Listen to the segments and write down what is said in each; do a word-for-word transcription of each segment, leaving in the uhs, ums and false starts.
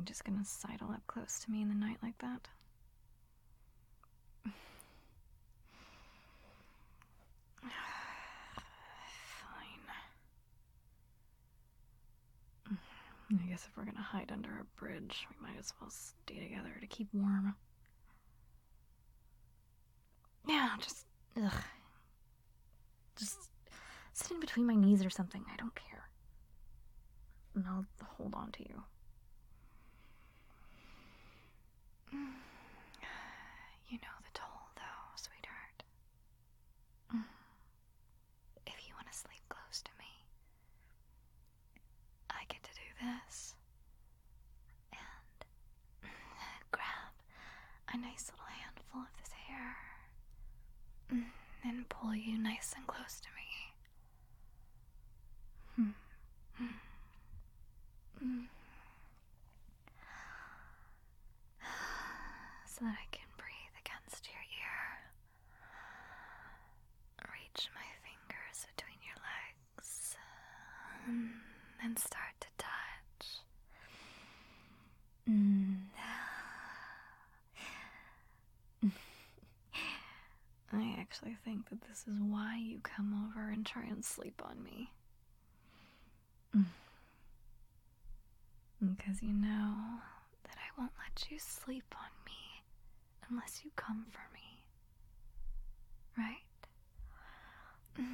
just gonna sidle up close to me in the night like that? Fine. I guess if we're gonna hide under a bridge, we might as well stay together to keep warm. Yeah, just, ugh. Just sit in between my knees or something, I don't care. And I'll hold on to you. You know the toll, though, sweetheart. If you want to sleep close to me, I get to do this. And grab a nice little handful of this hair. And pull you nice and close to me. So that I can breathe against your ear. Reach my fingers between your legs and start to touch. I actually think that this is why you come over and try and sleep on me. Because you know that I won't let you sleep on me unless you come for me. Right?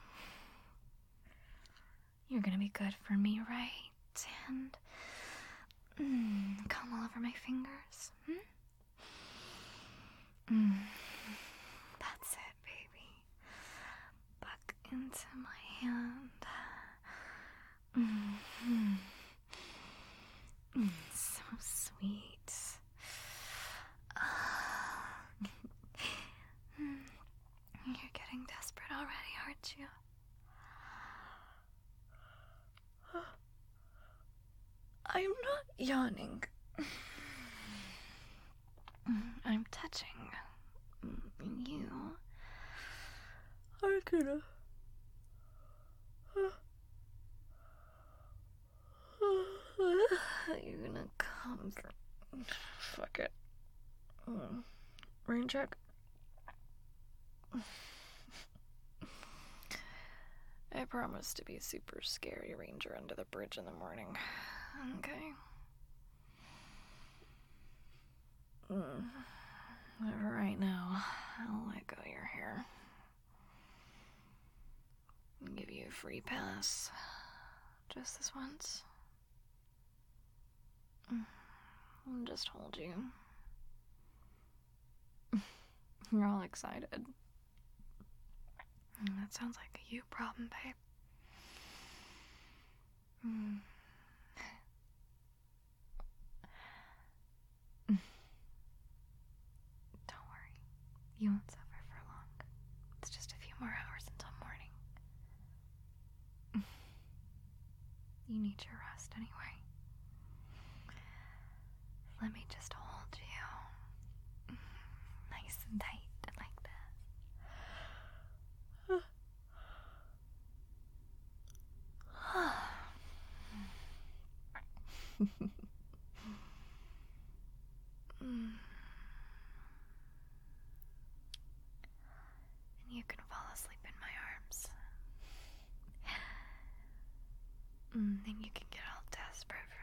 You're gonna be good for me, right? And mm, come all over my fingers. Hmm? Mm. That's it, baby. Back into my hand. Mm-hmm. Mm, so sweet. You're getting desperate already, aren't you? I'm not yawning. I'm touching. You are gonna. You're gonna come for. Fuck it. Rain check. I promise to be super scary ranger under the bridge in the morning. Okay. Mm. But for right now, I'll let go of your hair. And give you a free pass. Just this once. I'll just hold you. You're all excited. That sounds like a you problem, babe. Mm. Don't worry. You won't suffer for long. It's just a few more hours until morning. You need your rest anyway. Let me just hold you. Nice and tight like this. And you can fall asleep in my arms. And then you can get all desperate for